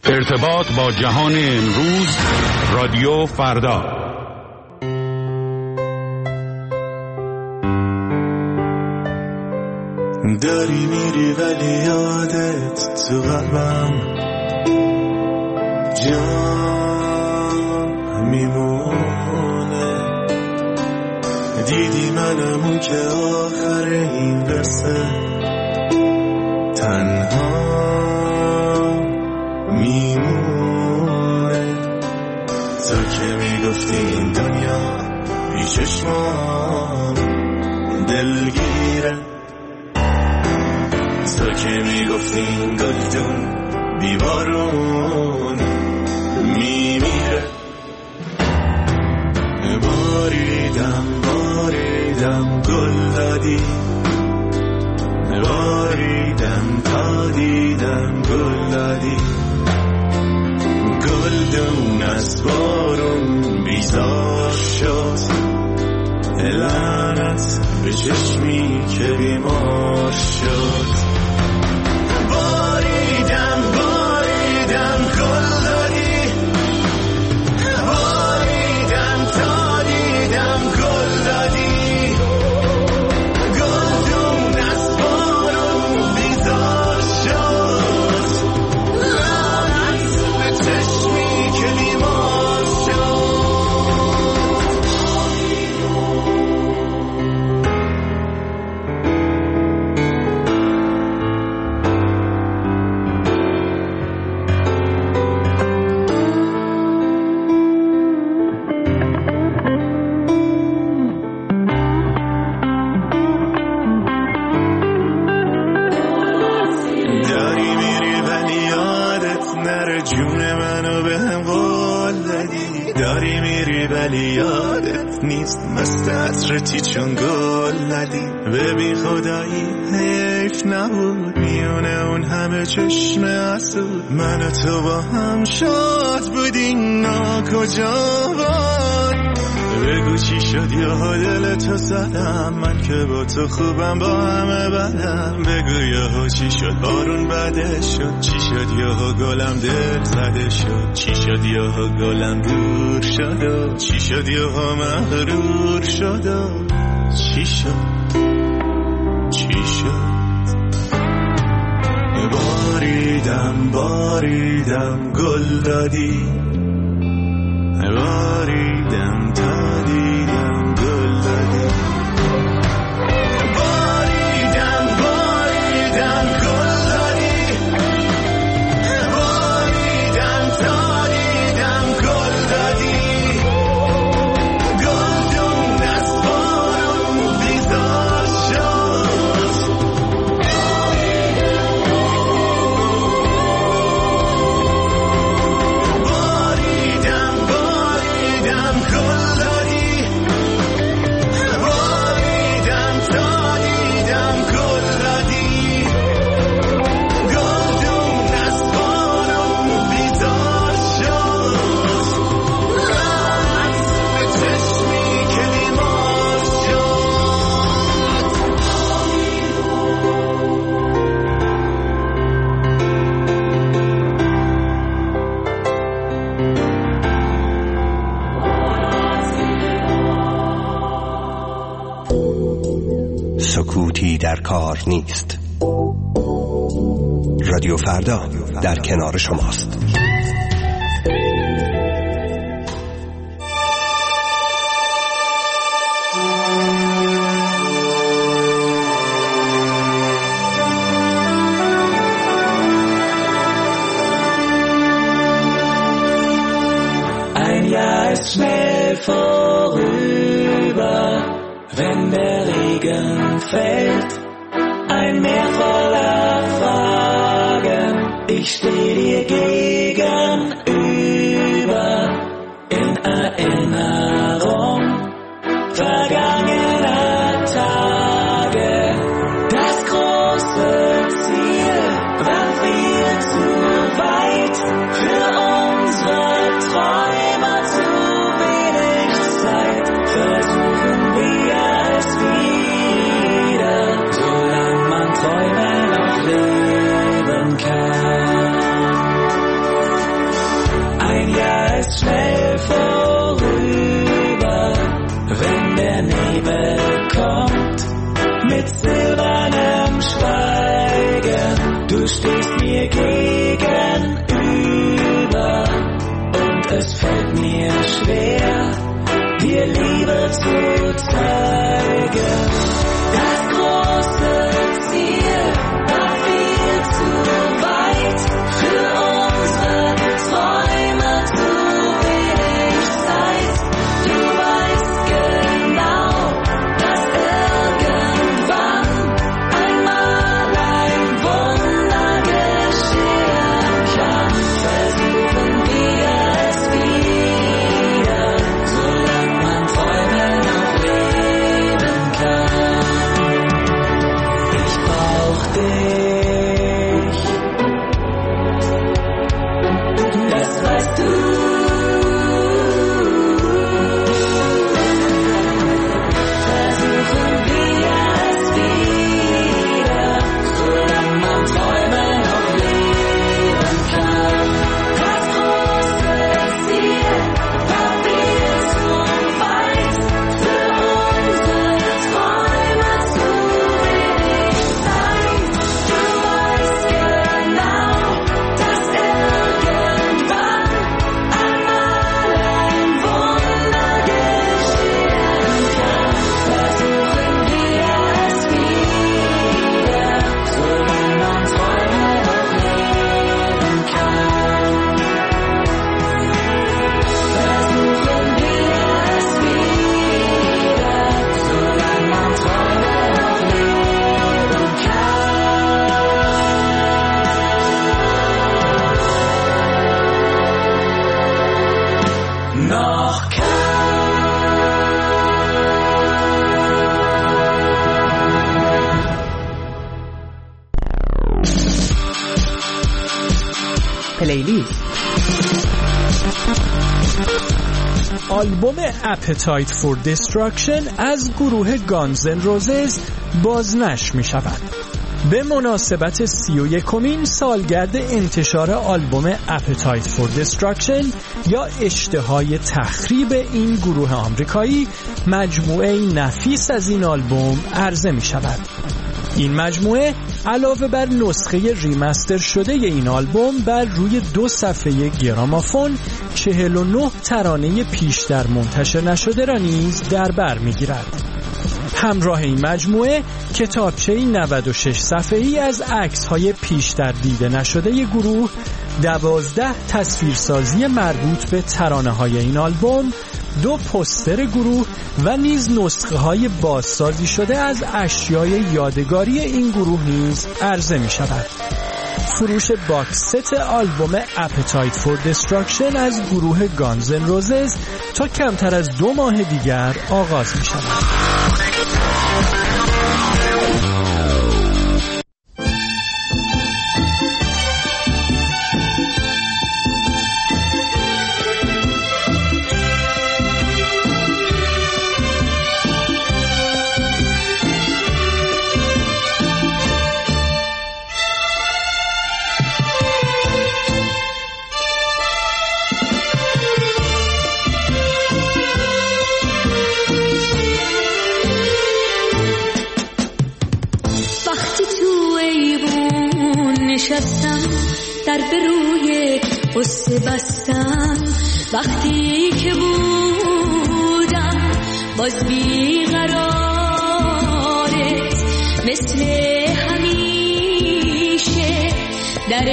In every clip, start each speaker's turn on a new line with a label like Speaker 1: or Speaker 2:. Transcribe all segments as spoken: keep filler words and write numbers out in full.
Speaker 1: ارتباط با جهان امروز، رادیو فردا.
Speaker 2: داری میری ولی یادت تو قلبم جان میمونه. دیدی منمون که آخر این قصه تنها میمونه. تو که میگفتی این دنیا بی چشمان دلگیره، تو که میگفتی این گلدون بی بارون میمیره. باریدم باریدم گل دادی، باریدم تا دیدم گل دادی. گلدون از بارون بیزار شد، لعنت به چشمی که بیمار شد. باریدم باریدم گل دادی، باریدم تا دیدم گل دادی. گلدون از بارون بیزار شد، لعنت به چشمی که بیمار شد. مست عطرتی چون گل ندی، ببین خدایی حیف نبود میونه اون همه چشم حسود. من و تو با هم شاد بودیم نا کجا بود. بگو چی شد یا دل تو زدم، من که با تو خوبم با همه بدم. بگو یا چی شد بارون بده شد، چی شد یا گلم دل زده شد، چی شد یا گلم دور شد و چی شد یا مغرور شد و چی شد چی شد. باریدم باریدم گل دادی، باریدم تا دیدم گل دادی. باریدم باریدم گل دادی، باریدم تا دیدم گل دادی. گلدون از بارون بیزار شد، باریدم باریدم گل دادی، باریدم تا دیدم گل دادی. گلدون از بارون بیزار شد، لعنت به چشمی که بیمار شد.
Speaker 3: سکوتی در کار نیست. رادیو فردا در کنار شماست.
Speaker 4: Ein Jahr ist schnell vorüber, wenn der Regen fällt. Ein Meer voller Fragen, ich steh dir gegenüber. In Erinnerung vergangener Tage. Das große Ziel war viel zu weit, für unsere Träume zu wenig Zeit. Versuchen wir es wieder, solange man Träume noch leben kann. mir gegenüber und es fällt mir schwer, dir Liebe zu zeigen. Das große Ziel war viel zu weit, für unsere Träume zu wenig Zeit. Du weißt genau, dass irgendwann einmal ein Wunder geschehen kann. Versuchen wir es wieder, solange man Träume noch leben kann. Ich brauch dich, das weißt du. Versuchen wir es wieder, solange man Träume noch leben kann. Das große Ziel war viel zu weit, für unsere Träume zu wenig Zeit. Du weißt genau, dass irgendwann einmal ein Wunder geschehen kann. Versuchen wir es wieder, solange man Träume noch leben kann. Versuchen wir es wieder, solange man Träume noch leben kann. Noch kann.
Speaker 5: پلیلیست. آلبوم Appetite for Destruction از گروه گانز اند روزز بازنشر می شود. به مناسبت سی و یکمین سالگرد انتشار آلبوم Appetite for Destruction یا اشتهای تخریب این گروه آمریکایی، مجموعه نفیس از این آلبوم عرضه می شود. این مجموعه علاوه بر نسخه ریمستر شده این آلبوم بر روی دو صفحه گرامافون چهل و نه ترانه پیشتر منتشر نشده را نیز در بر می‌گیرد. همراه این مجموعه کتابچه‌ای نود و شش صفحه‌ای از عکس‌های پیشتر دیده نشده ی گروه، دوازده تصویرسازی مربوط به ترانه‌های این آلبوم، دو پوستر گروه و نیز نسخه‌های بازسازی شده از اشیای یادگاری این گروه نیز عرضه می‌شود. فروش باکس ست آلبوم Appetite for Destruction از گروه گانز اند روزز تا کمتر از دو ماه دیگر آغاز می‌شود.
Speaker 6: در بروی قصه بستم، وقتی که بودم باز بیقرارت، مثل همیشه در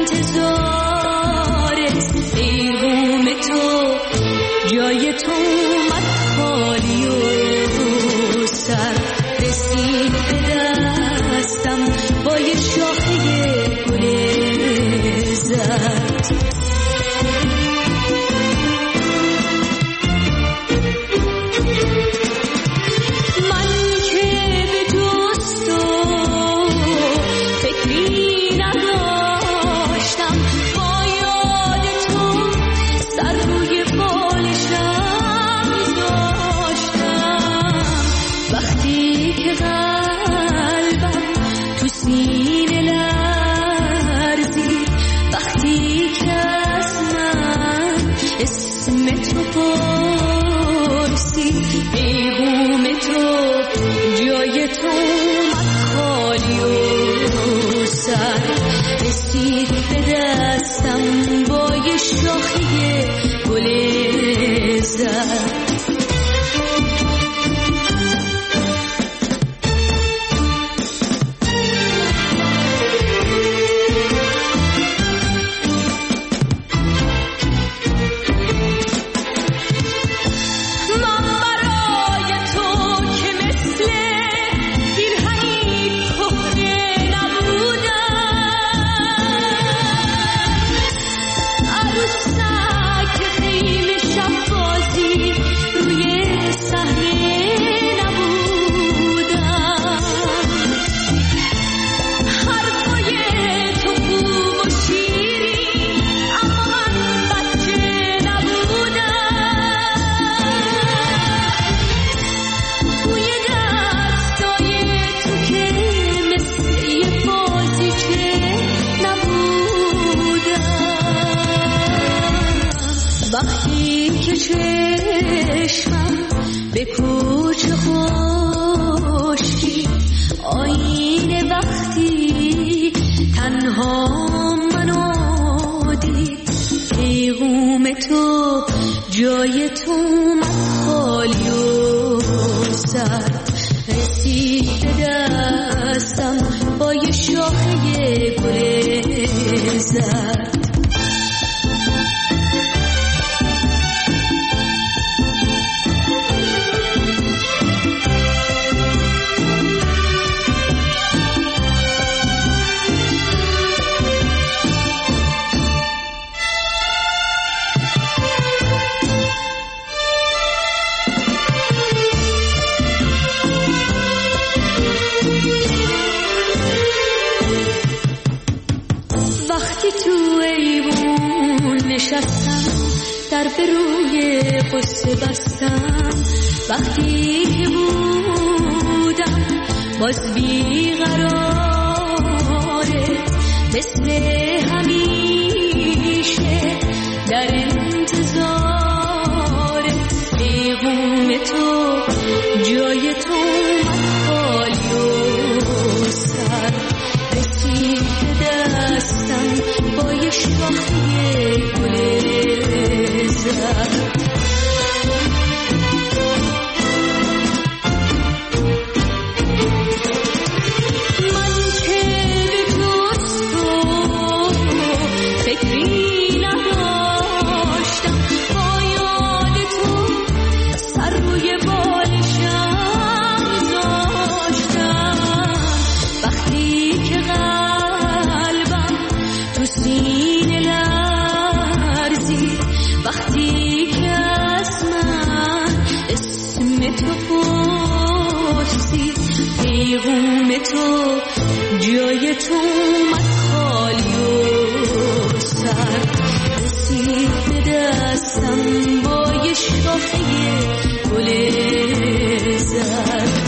Speaker 6: انتظارت. ایوم تو جای تو اومد خالی و سر رسید به دستم با یه شاخه گل زرد. من که به دوست و فکری نداشتم، با یاد تو سر روی بالشم داشتم. وقتی که قلبم تو سینه لرزید، وقتی که رسید به دستم با یه شاخه گل زرد. وقتی که چشمم به کوچه خشکی آینه وقتی تنها منو دید پیغوم تو جای تو من خالی و سرد رسید به دستم با یه شاخه گل زرد. در به روی قصه بستم وقتی که بودم باز بیقراره مثل همیشه در انتظار پیغوم تو جای تو خالی و سر رسید به دستم با یه شاخه گل زرد. من که به دوست و فکری نداشتم با یاد تو سر روی بالشم داشتم وقتی که قلبم تو سینه لرزید وقتی که از من اسم تو پرسید پیغوم تو جای تو من خالی و سر رسید به دستم با یه شاخه گل زرد.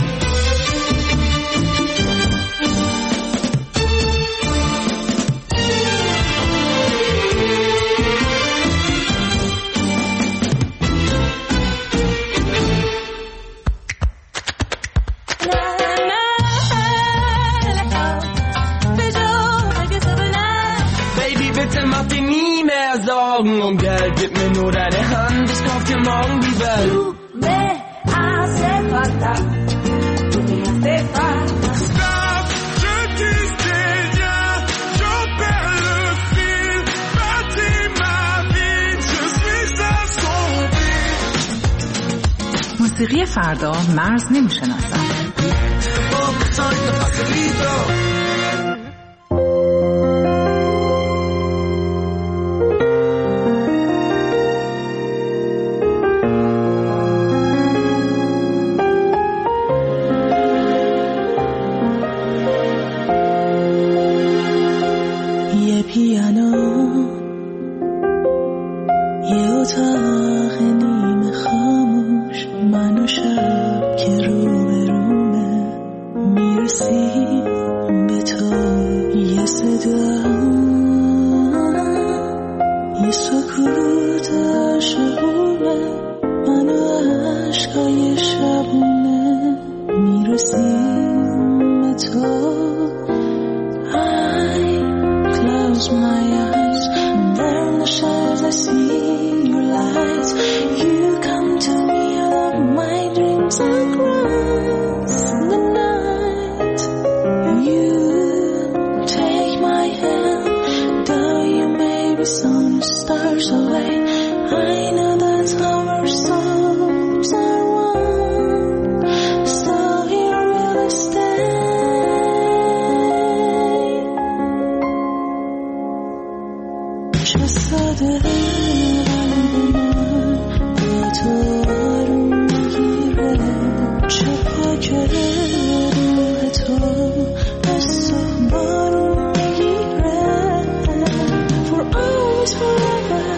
Speaker 7: Und Geld, gib mir nur deine Hand, ich kauf dir morgen die Welt.
Speaker 4: Du me hace falta, tu me hace falta.
Speaker 2: Stop, je disais rien, j'en perds le fil. Bâtis ma vie, je suis assombri.
Speaker 8: موسیقی فردا مرز نمیشناسد.
Speaker 6: my
Speaker 9: I see your lights, you come to me out of my dreams across the night. You take my hand, though you may be some stars away. I know that's how our souls are one. So here we'll stay. شساده قلب من با تو آروم میگیره، چه پاکه روح تو از تو بارون میگیره. For always forever,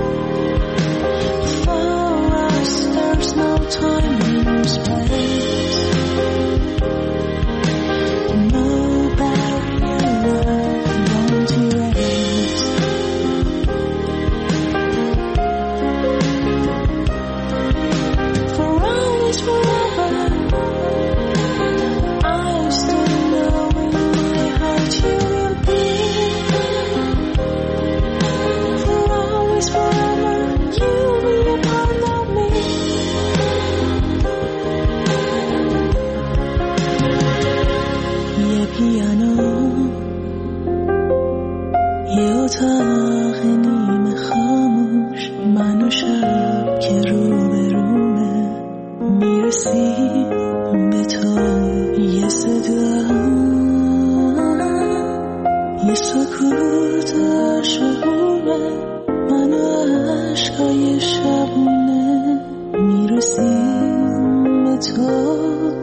Speaker 9: for us there's no time and space, no barrier won't erase. For always forever, I still know in my heart you will be. For always forever, you'll be a part of me. یه پیانو، یه اتاق نیمه خاموش، من و شب که رو به رومه، میرسیم به تو. یه صدا، یه سکوت عاشقونه، من و عشقای شبونه، میرسیم به تو.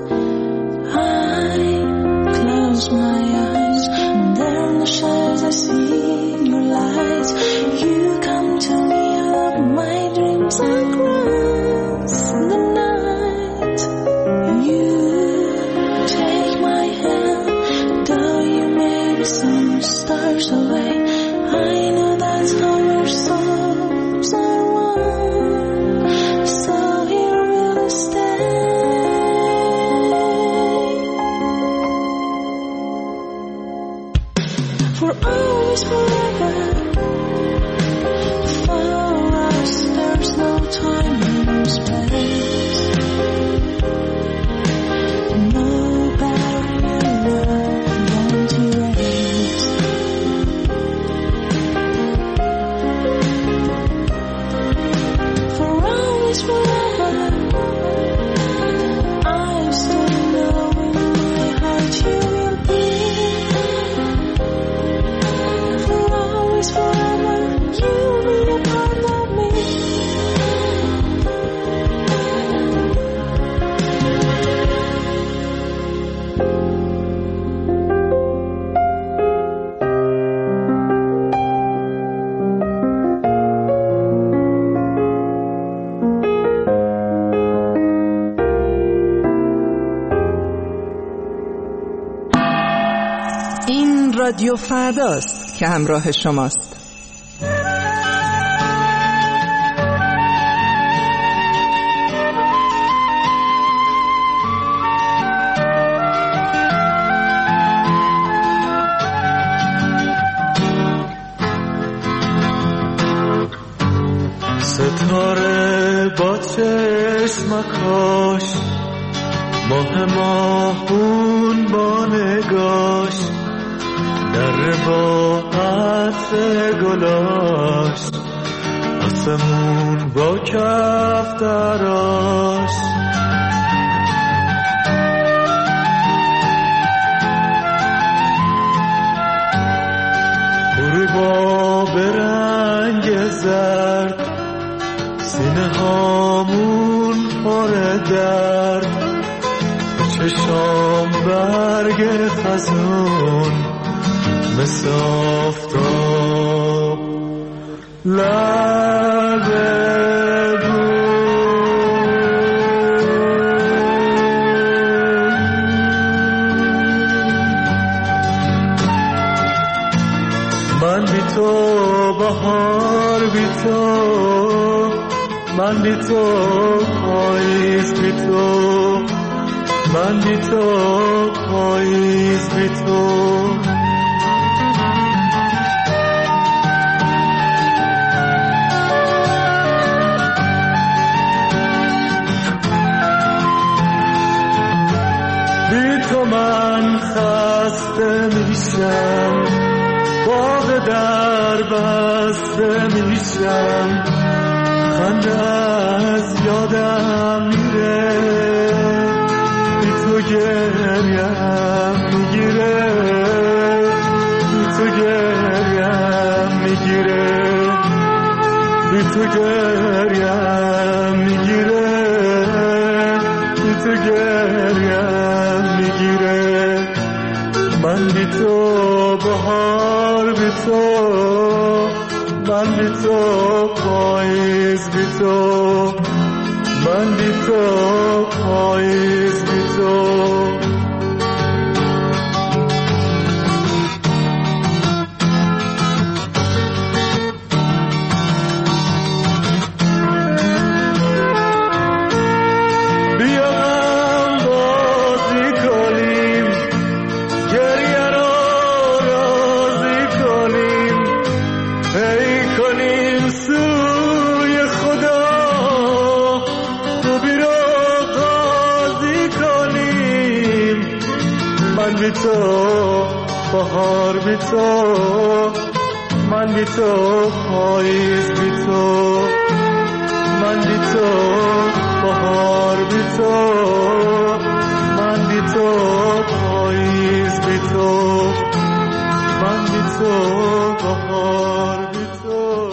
Speaker 9: I close my eyes, and there in the shadows I see your lights. You come to me out of my dreams across the night. You take my hand, though you may be some stars away. I know that's how our souls are one. So here we'll stay. For always forever, for us there's no time and space, no barrier won't erase. For always forever, I still know in my heart you will be. For always forever, you'll be a part of me.
Speaker 8: این رادیو فرداست که همراه شماست.
Speaker 2: ستاره با چشمکاش، ماه ماهون با نگاش، در با عطر گلاش، آسمون با کف دراش. غروبا به رنگ زرد، سینه هامون پر درد، چشام برگ خزون مثل آفتاب لب من بی تو، بهار بی تو، من بی تو، پاییز بی تو، من بی تو، پاییز بی تو. خسته میشم، خنده از یادم میره، بی تو گریم میگیره، بی تو گریم میگیره، بی تو گریم میگیره، بی تو گریم میگیره. من بی تو بهار، بی تو من بی تو پاییز، بی تو من بی تو پاییز، بی تو بی تو بهار، بی تو من بی تو پاییز، بی تو من بی تو بهار، بی تو من بی تو پاییز، بی تو من بی تو بهار، بی تو.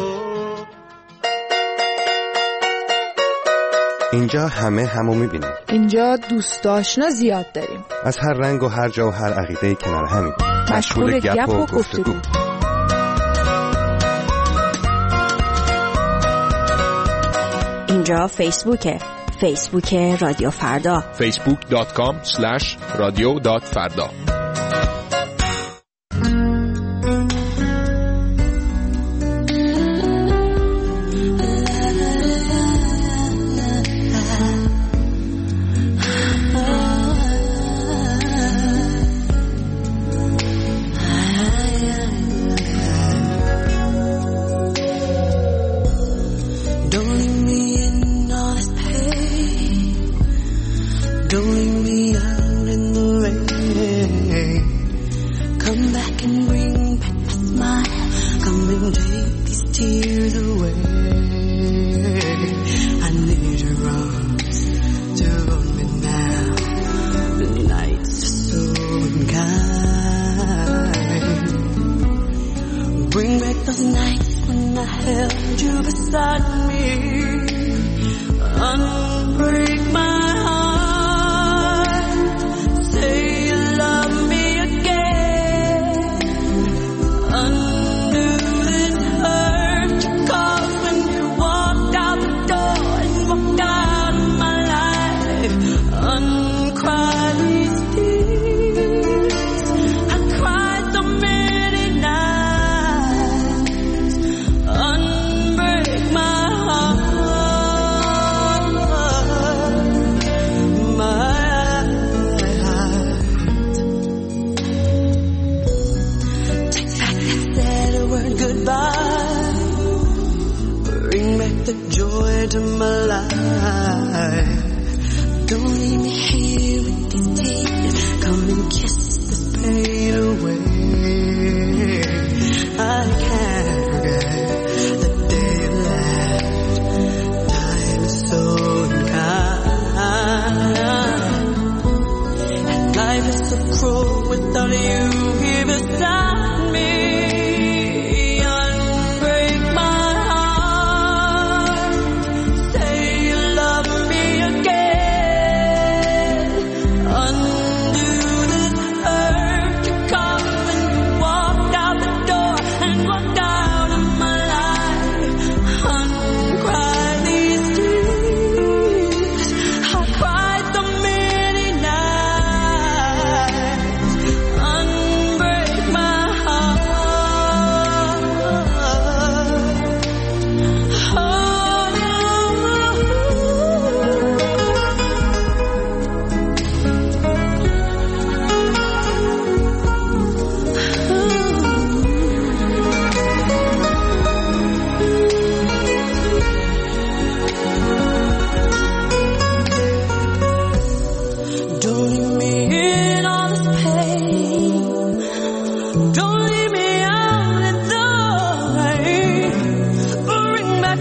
Speaker 3: اینجا همه همو میبینیم.
Speaker 8: اینجا دوست آشنا زیاد داریم.
Speaker 3: از هر رنگ و هر جا و هر عقیده کنار همین.
Speaker 8: مشغول گپ و گفتگو.
Speaker 10: اینجا فیسبوکه. فیسبوک رادیو فردا.
Speaker 11: فیسبوک دات کام اسلش رادیو دات فردا.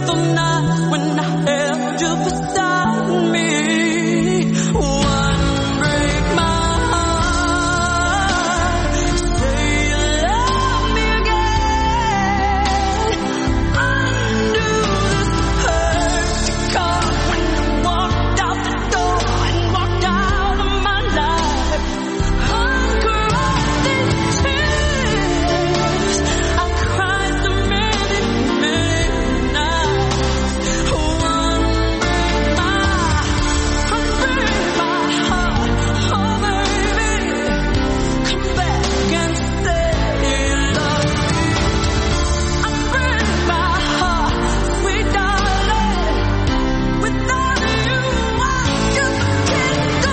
Speaker 6: beautiful night when I held you beside me. One break my heart, say you love me again. Undo this hurt to come when you walked out the door and walked out of my life. Uncross these tears I cried so many midnights. One break my, unbreak my heart, oh baby, come back and say you love me. Unbreak my heart, sweet darling, without you I just can't go.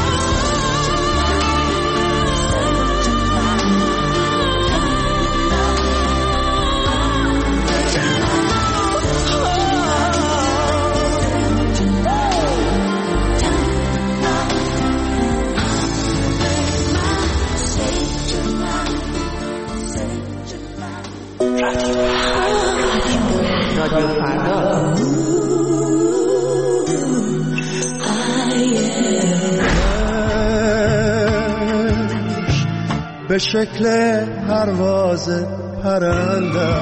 Speaker 8: رادیو فردا.
Speaker 2: به شکل پرواز پرنده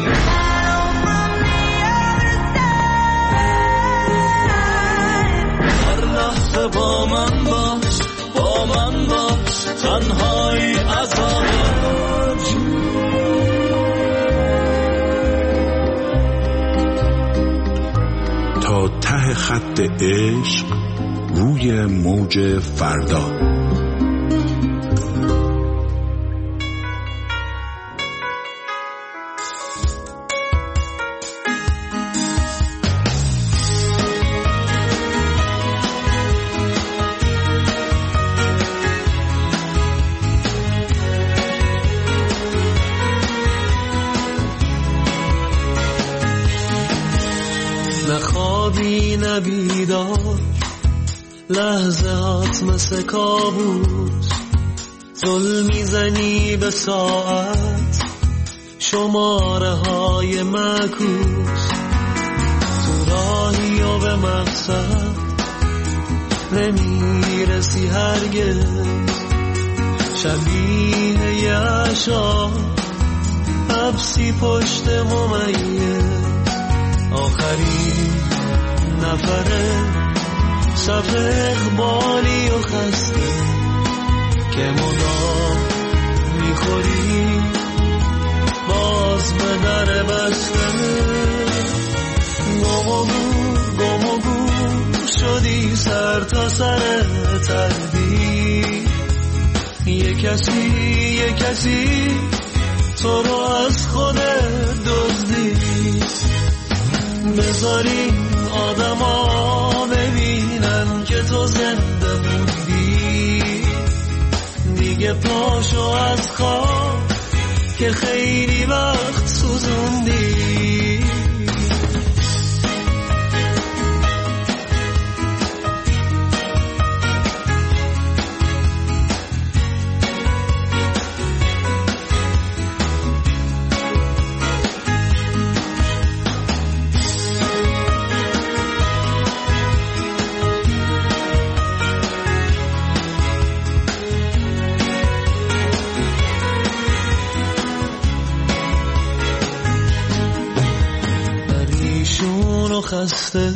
Speaker 2: هر لحظه با من باش، با من باش، تنهایی عذابش.
Speaker 1: تا ته خط عشق روی موج فردا.
Speaker 2: نخوابی نبیدار، لحظه هات مثل کابوس، زل میزنی به ساعت، شماره های معکوس، تو راهی و به مقصد نمیرسی هرگز، شبیه یه عشا حبسی پشت ممیز، آخرین نفره صف اقبالی و خسته که مدام میخوری باز به در بسته. گم و گور گم و گور شدی سر تا سر تردید، یه کسی یه کسی تو رو از خودت دزدید. بذاری آدم ها ببینن که تو زنده موندی، دیگه پاشو از خواب که خیلی وقت سوزوندی. خسته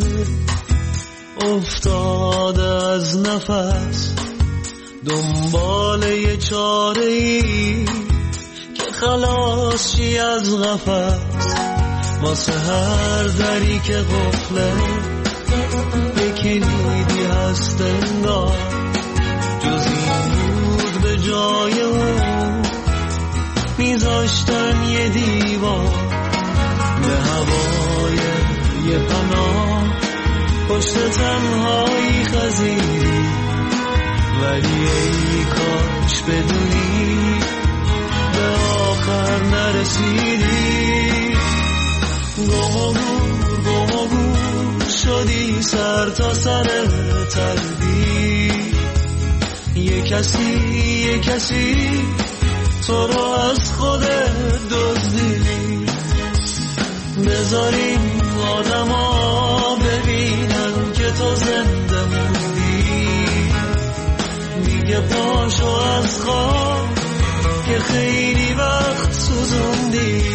Speaker 2: افتاده از نفس، دنبال یه چاره ای که خلاص شی از قفس، واسه هر دری که قفله یه کلیدی هست انگار، جز این بود به جای اون میذاشتن یه دیوار، به هوای یه پناه پشت تنهایی خزیدی، ولی ای کاش بدونی به آخر نرسیدی. گم و گور گم و گور شدی سر تا سر تردید، یه کسی یه کسی تو رو از خودت دزدید. بذاریم آدم ها ببینن که تو زنده موندی، دیگه پاشو از خواب که خیلی وقت سوزوندی.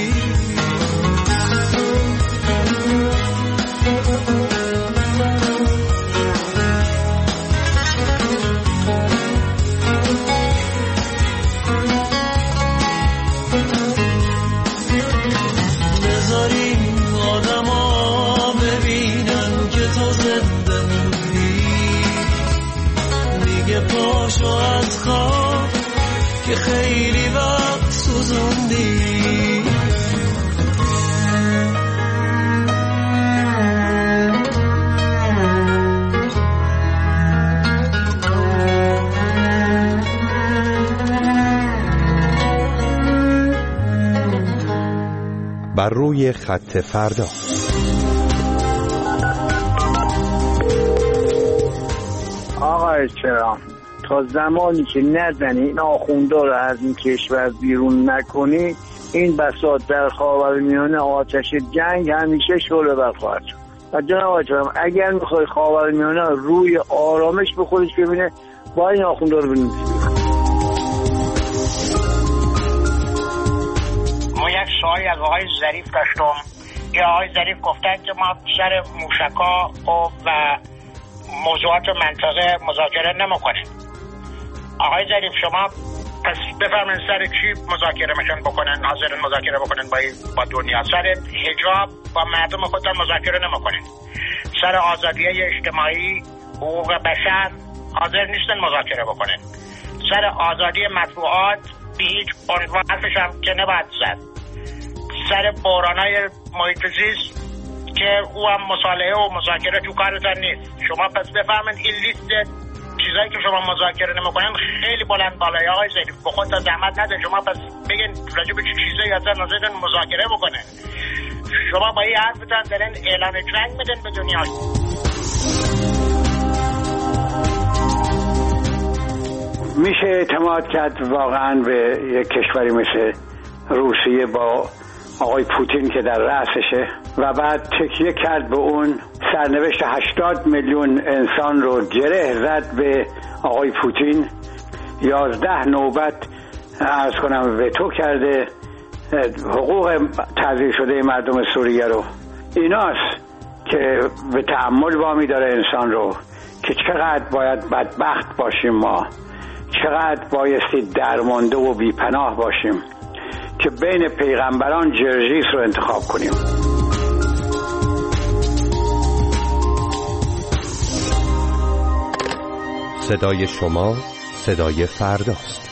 Speaker 2: پاشو از خواب که خیلی وقت سوزوندی.
Speaker 3: بر روی خط فردا.
Speaker 12: آقای چرا تا زمانی که نزنی این آخوندا رو از این کشور بیرون نکنی، این بساط در خاورمیانه آتش جنگ همیشه شعله برخواهد شد. و جناب آقای چرا اگر میخوای خاورمیانه روی آرامش به خودش ببینه، با این آخوندا رو ببینید.
Speaker 13: ما یک سوالی از آقای ظریف داشتم که آقای ظریف گفتن که ما سر موشکا و موضوعات منطقه مذاکره نمیکنیم. آقای ظریف شما پس بفرمایید سر چی مذاکره میشن بکنن، حاضرن مذاکره بکنن با با دنیا؟ سر حجاب با مردم خودتان مذاکره نمیکنن، سر آزادی اجتماعی حقوق بشر حاضر نیستن مذاکره بکنن، سر آزادی مطبوعات به هیچ عنوان حرفش هم که نباید زد، سر بحرانای محیط زیست که او هم مصالحه و مذاکره تو کارتان نیست. شما پس بفهمید این لیست چیزایی که شما مذاکره نمیکنین خیلی بلند بالای. آقای ظریف به خودتان زحمت نده، شما پس بگین راجع به چه چیزایی اصلا نظرتون مذاکره بکنه. شما با این حرفتان دارین اعلان جنگ میدین به دنیا.
Speaker 14: میشه اعتماد کرد واقعا به یک کشوری مثل روسیه با آقای پوتین که در رأسشه و بعد تکیه کرد به اون، سرنوشت هشتاد میلیون انسان رو گره زد به آقای پوتین، یازده نوبت عرض کنم وتو کرده حقوق تعذیر شده مردم سوریه رو. ایناست که به تأمل وامی داره انسان رو که چقدر باید بدبخت باشیم ما، چقدر بایستی درمانده و بیپناه باشیم که بین پیغمبران جرژیس رو انتخاب کنیم.
Speaker 3: صدای شما صدای فرداست.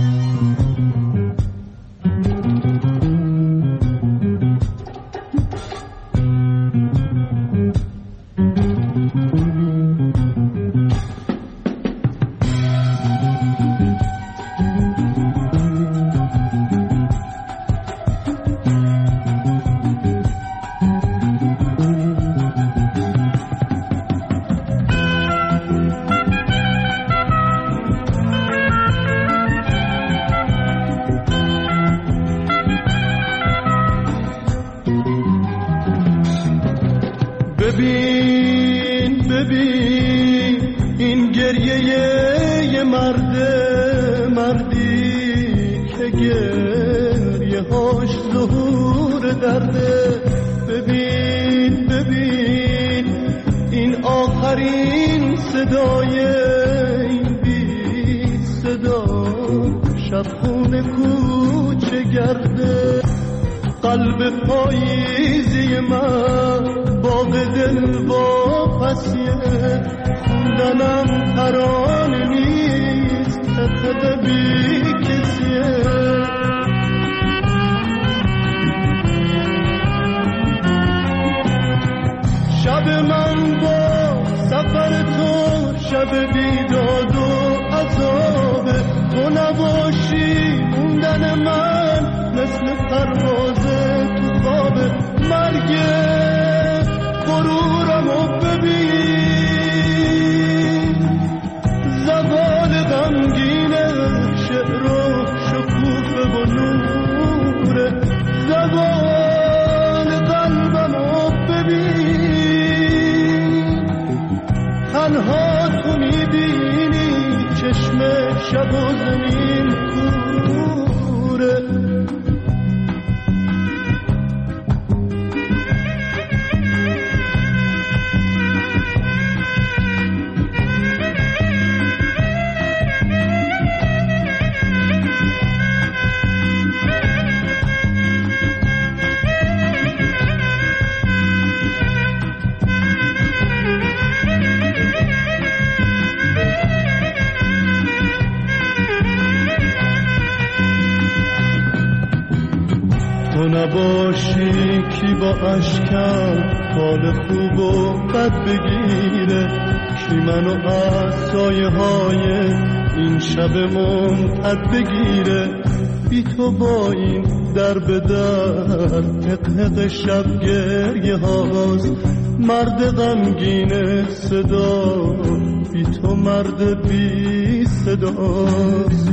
Speaker 2: ببین ببین این گریه یه مرده، مردی که گریه هاش ظهور درده. ببین ببین این آخرین صدای این بی صدا، شبخونه کوچه گرده. قلب پاییزی من باغ دل با پسیه، خوندنم ترانه نیست تقد بی کسیه. شب من با سفر تو شب بیداد و عذابه، تو نباشی موندن من مثل پرواز تو خواب. مرگ غرورمو ببین، زوال غمگین شعر و شکوفه و نوره. زوال نباشی کی با اشکم حال خوب و بد بگیره، کی منو از سایه های این شب منقد بگیره. بی تو با این در به در حق شب گریه هاست، مرد غمگین صدا بی تو مرد بی صداست.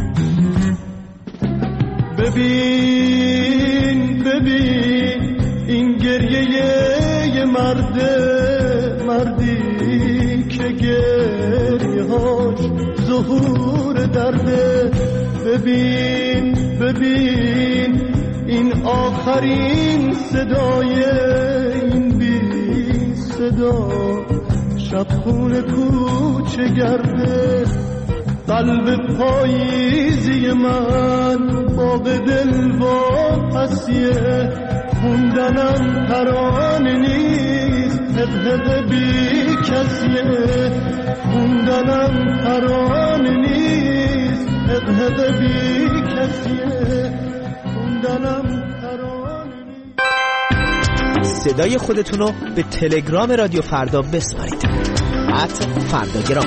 Speaker 2: ببین ببین این گریه یه مرده، مردی که گریه هاش ظهور درده. ببین ببین این آخرین صدای این بی صدا، شب خون کوچه گرده. قلب پاییزی من باغ دل واپسیه، خوندنم ترانه نیست حق بی کسیه، خوندنم ترانه نیست حق بی کسیه، خوندنم ترانه نیست.
Speaker 15: صدای خودتونو به تلگرام رادیو فردا بسپارید. ات فرداگرام.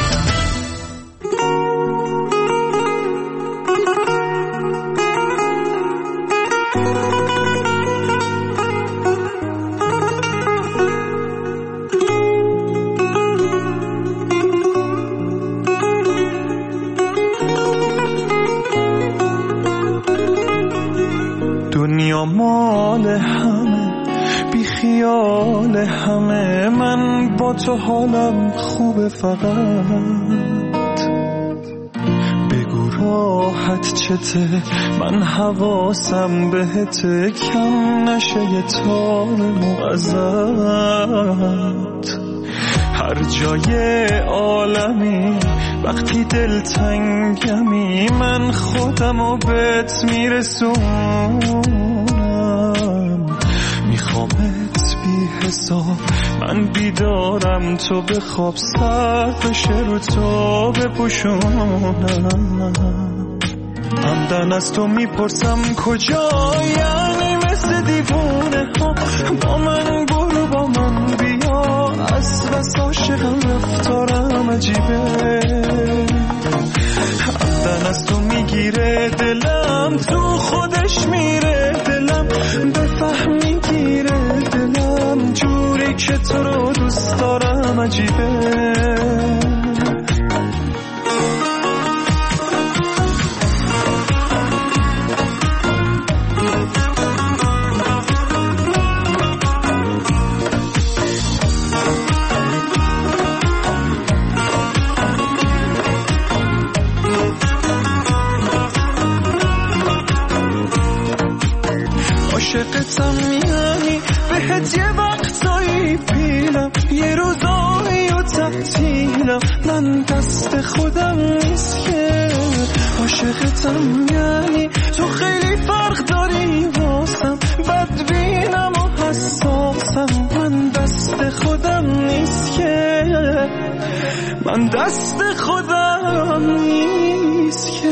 Speaker 2: دنیا مال همه بی خیال همه، من با تو حالم خوبه فقط. بگو راحت چته من حواسم بهته، کم نشه یه تار ازت. هر جای عالمی وقتی دل تنگمی، من خودمو بهت میرسونم. میخوامت بی حساب من بیدارم، تو بخواب سر بشه رو تو بپوشونم. عمدن از تو میپرسم کجا، یعنی مثل دیوونه ها با من برو با من بیا، از بس عاشقم رفتارم عجیبه. عمدن از تو میگیره دلم، تو خودش میره دلم، بفهم میگیره دلم، جوری که تو رو دوست دارم عجیبه. عاشقتم میانی بهت یه وقتایی پیلم، یه روزایی و تعطیلم، من دست خودم نیست که. عاشقتم یعنی تو خیلی فرق داری واسم، بدبینم و حساسم، من دست خودم نیست که، من دست خودم نیست که.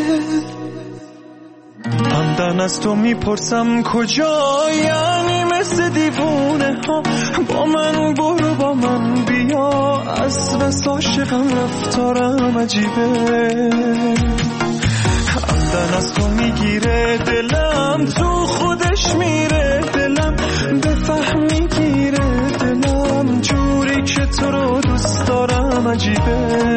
Speaker 2: عمدن از تو میپرسم کجا، یعنی مثل دیوونه ها با من برو با من بیا، از بس عاشقم رفتارم عجیبه. عمدن از تو میگیره دلم، تو خودش میره دلم، بفهم میگیره دلم، جوری که تو رو دوست دارم عجیبه.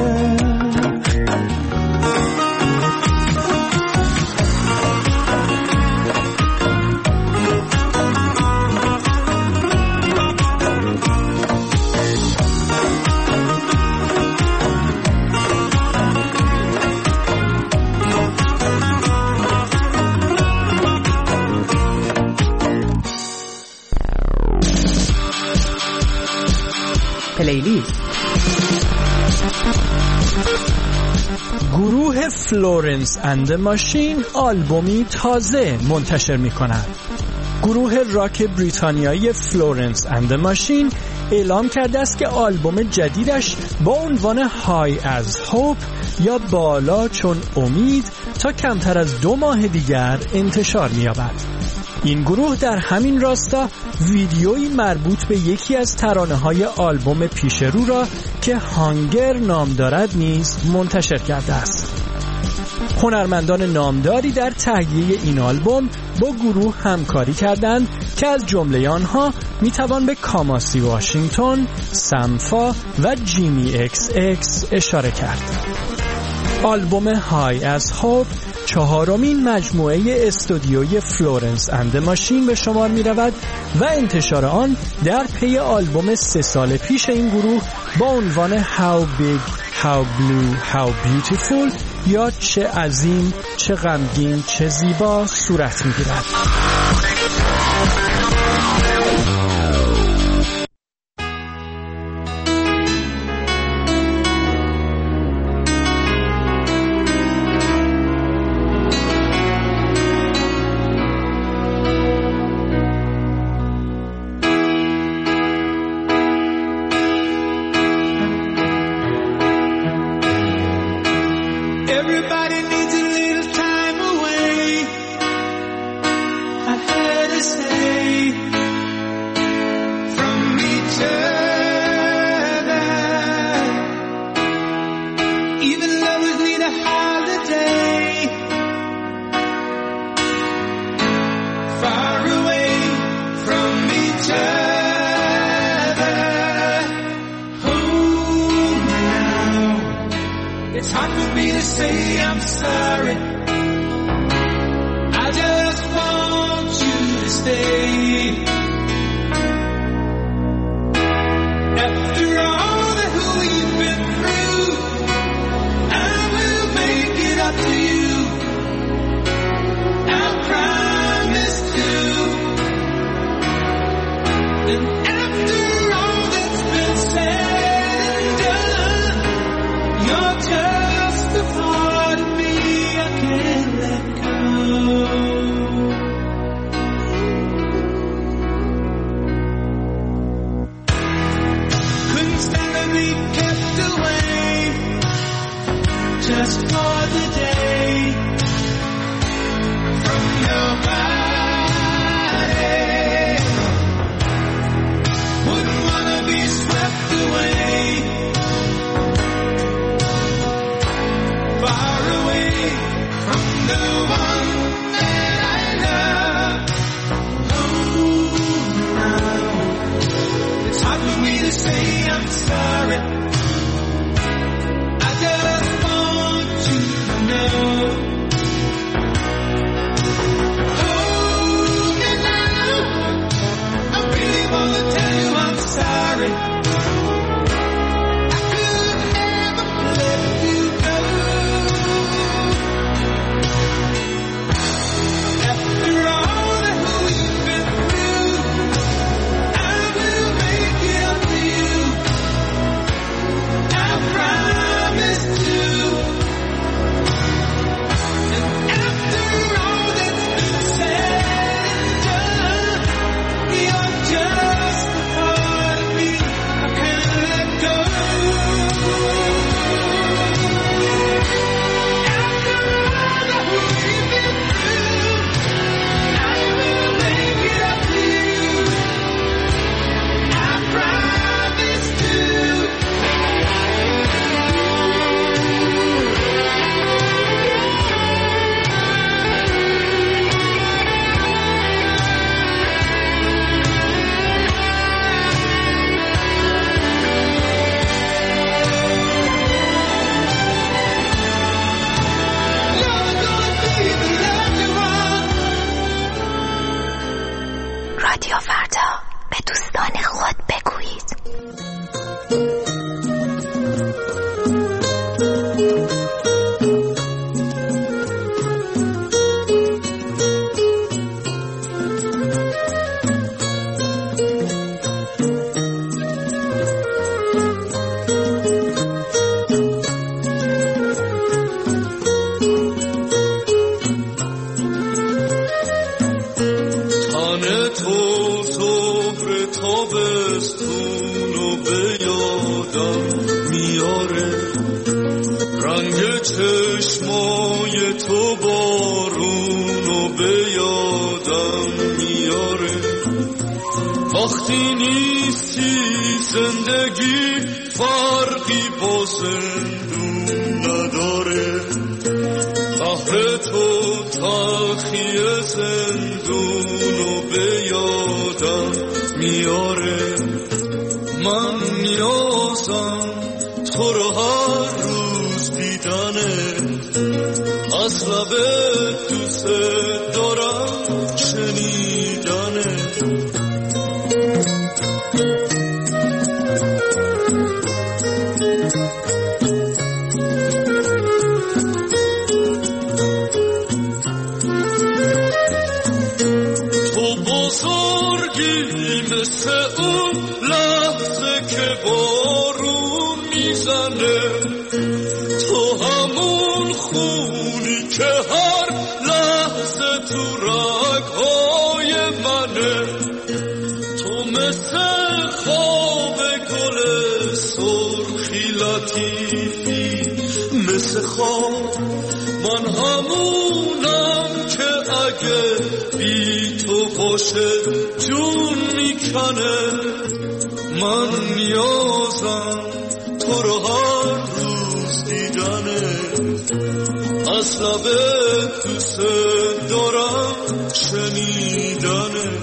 Speaker 15: پلیلیست.
Speaker 5: گروه فلورنس اند ماشین آلبومی تازه منتشر می کند. گروه راک بریتانیایی فلورنس اند ماشین اعلام کرده است که آلبوم جدیدش با عنوان های از هوپ یا بالا چون امید تا کمتر از دو ماه دیگر انتشار می یابد. این گروه در همین راستا ویدیویی مربوط به یکی از ترانه‌های آلبوم پیش رو را که هانگر نام دارد نیز منتشر کرده است. هنرمندان نامداری در تهیه این آلبوم با گروه همکاری کردند که از جمله آنها میتوان به کاماسی واشنگتن، سمفا و جیمی ایکس ایکس اشاره کرد. آلبوم های از هوپ چهارمین مجموعه استودیوی فلورنس اند ماشین به شمار می رود و انتشار آن در پی آلبوم سه سال پیش این گروه با عنوان How Big, How Blue, How Beautiful یا چه عظیم، چه غمگین، چه زیبا صورت می گیرد.
Speaker 6: Everybody needs a little time away. I had to say from each other. Even lovers need a holiday. Far away from each other. Oh, now it's hard for me to say I'm sorry. I just want you to stay. After all that we've been through, I will make it up to you. I promise to. And after all that's been said and done, you're just a part of me I can't let go. Couldn't stand to be kept away just for the day from your body. Wouldn't wanna be swept away. Far away from the one that I love. Oh, now it's hard for me to say I'm sorry. I just want you to know. Oh, and now I really want to tell you I'm sorry. I could never let you go. After all that we've been through, I will make it up to you. I promise to. And after all that's been said and done, you're just a part of me I can't let go. After all that we've been through, I will make it up to you. I promise to.
Speaker 10: رادیو فردا، به دوستان خود بگویید.
Speaker 2: تن تو ظهر تابستون و به یادم میاره، رنگ چشمای تو بارون و به یادم
Speaker 16: وقتی نیستی زندگی فرقی با زندون نداره قهر تو تلخی زندونو به یادم میاره من نیازم تو رو هر روز دیدنه از لبت دوست دارم شنیدنه تو بزرگی مثل اون لحظه که بارون میزنه تو همون خونی که هر لحظه تو رگهای منه تو مثل خواب گل سرخی لطیفی مثل خواب من همونم که اگه بی تو باشه جون میکنه من نیازم تو رو هر روز دیدنه از لبت دوست دارم شنیدنه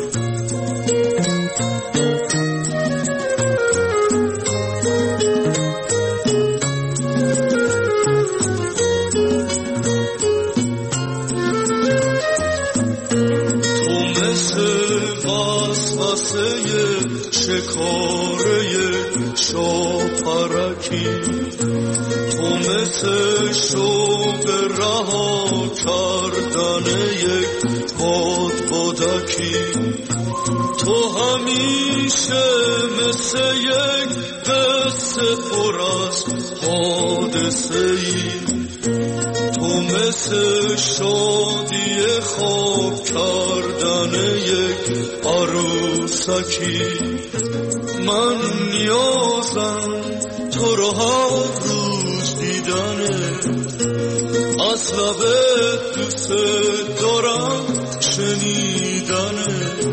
Speaker 16: شکاره شاپرکی تو مثل شوق رها کردن یک بادبادکی تو همیشه مثل یک قصه پر از حادثه ای تو مثل شادی خواب کردن یک عروسکی من نیازم تو رو هر روز دیدنه از لبت دوست دارم شنیدنه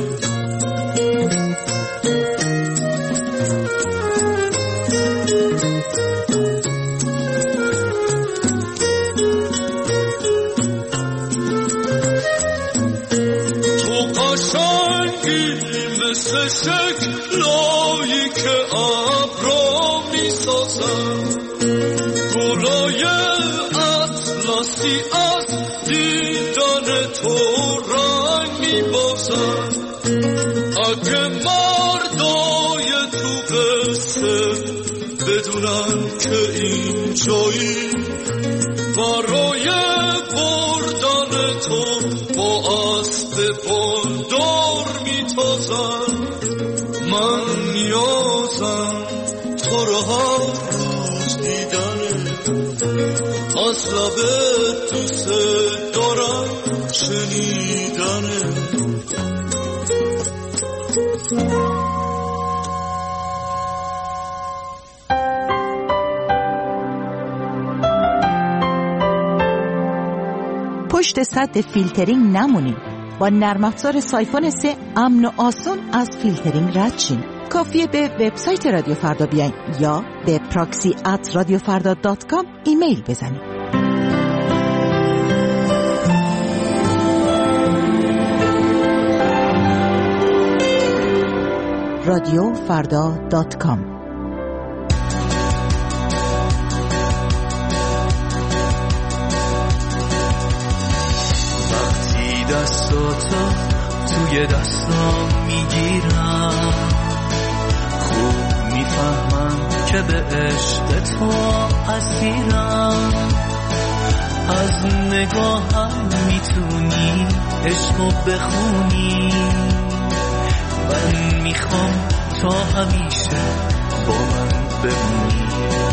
Speaker 16: مثل شکلایی که ابرا میسازن گلای اطلسی از دیدن تو رنگ میبازن اگه مردای تو قصه بدونن که این جایی برای بردن تو با اسب بالدار میتازن من نیازم تو رو هر روز دیدنه از لبت دوست دارم شنیدنه
Speaker 17: پشت سد فیلترینگ نمونید. با نرم افزار سایفون سه امن و آسون از فیلترینگ رد شین. کافیه به وبسایت رادیو فردا بیاین یا به پراکسی ات رادیو فردا دات کام ایمیل بزنید. رادیو فردا دات کام.
Speaker 2: دستاتو توی دستام میگیرم خوب میفهمم که به عشق تو اسیرم از نگاهم میتونی عشقو بخونی من میخوام تا همیشه با من بمونی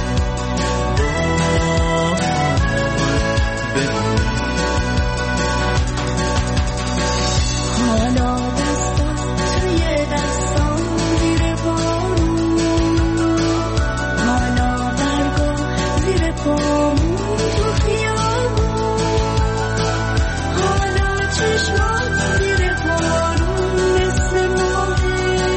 Speaker 9: حالا دستم توی دستم زیر بارون حالا برگا زیر پامون تو خیابون حالا چشمات زیر بارون مثل ماهه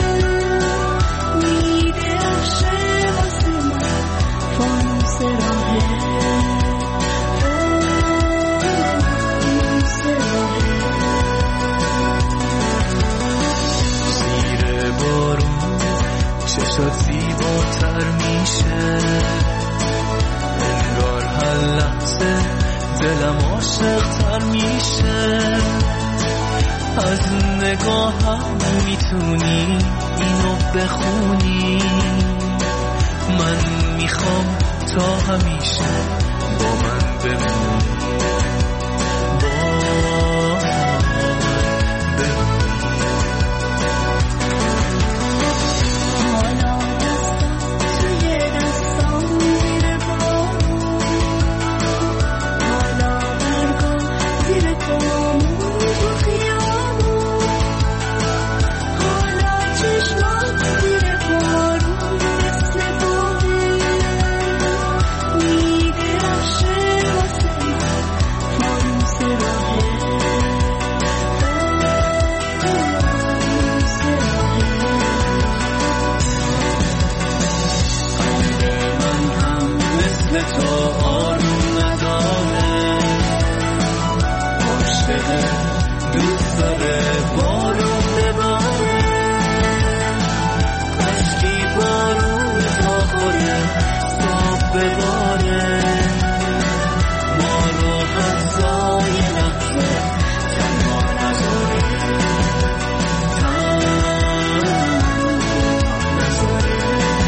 Speaker 2: عکسات زیباتر میشه، انگار هر لحظه دلم عاشق‌تر میشه. از نگاهم میتونی اینو بخونی، من میخوام تا همیشه با من بمونی، با من بمونی.
Speaker 6: حالا دستم توی دستم میره بارون، حالا برگم زیر پامون تو خیابون، حالا چشمات زیر بارون مثل باره میدرخشه واسه فانوس راهه، فانوس راهه. قلب من هم
Speaker 2: مثل تو آروم نداره، عاشقه دوست داره بارون بباره، کاشکی بارون تا خوره صاف بباره، ما رو حتی یه لحظه تنها نذاره، تنها نذاره.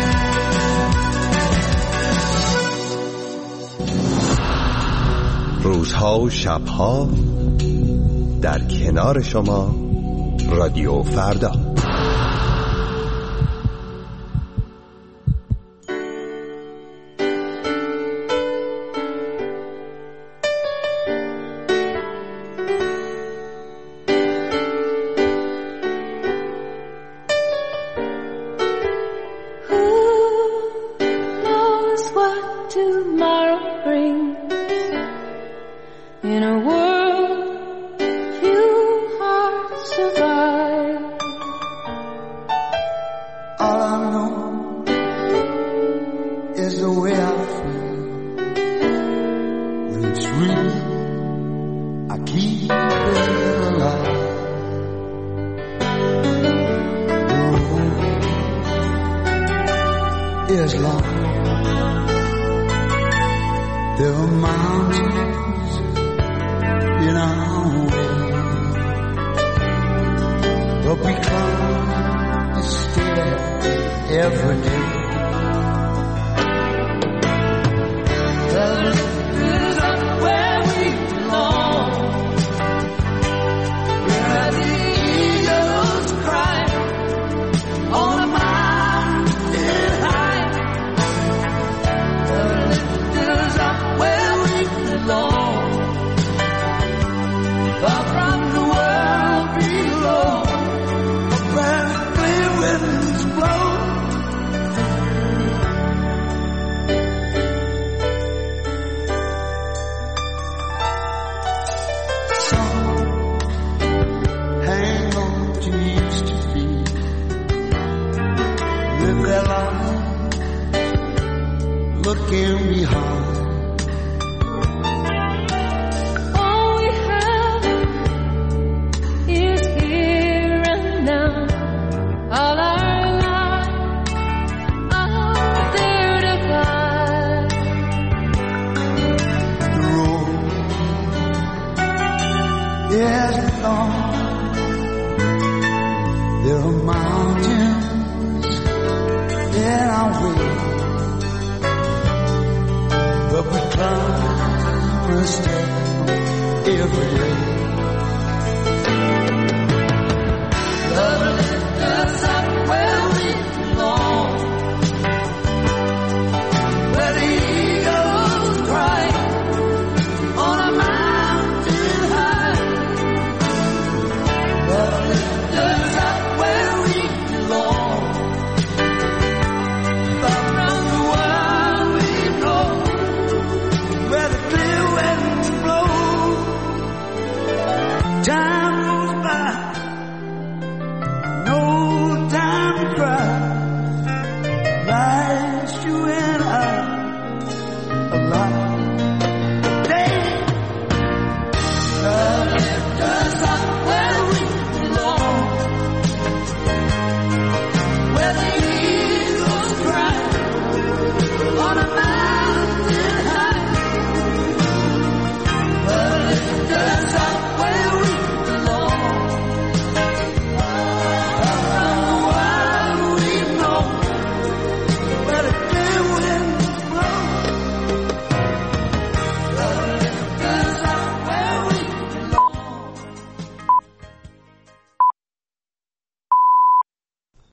Speaker 3: روزها و شبها در کنار شما رادیو فردا.
Speaker 6: knows what tomorrow brings in a world few hearts survive.
Speaker 18: All I know is the way I feel when it's real. I keep it alive. The road is long. There are mountains in our way, but we climb a stair every day. The lift is up where we belong, where the eagles cry on the mountain high. The lift is up where we belong, far from the world below, where clear winds blow. Some hang on to used to be, live their life looking behind.
Speaker 6: All we have is here and now. All our lives are there to guide.
Speaker 18: The road is long. There are mountains in our way, but we climb a step every day.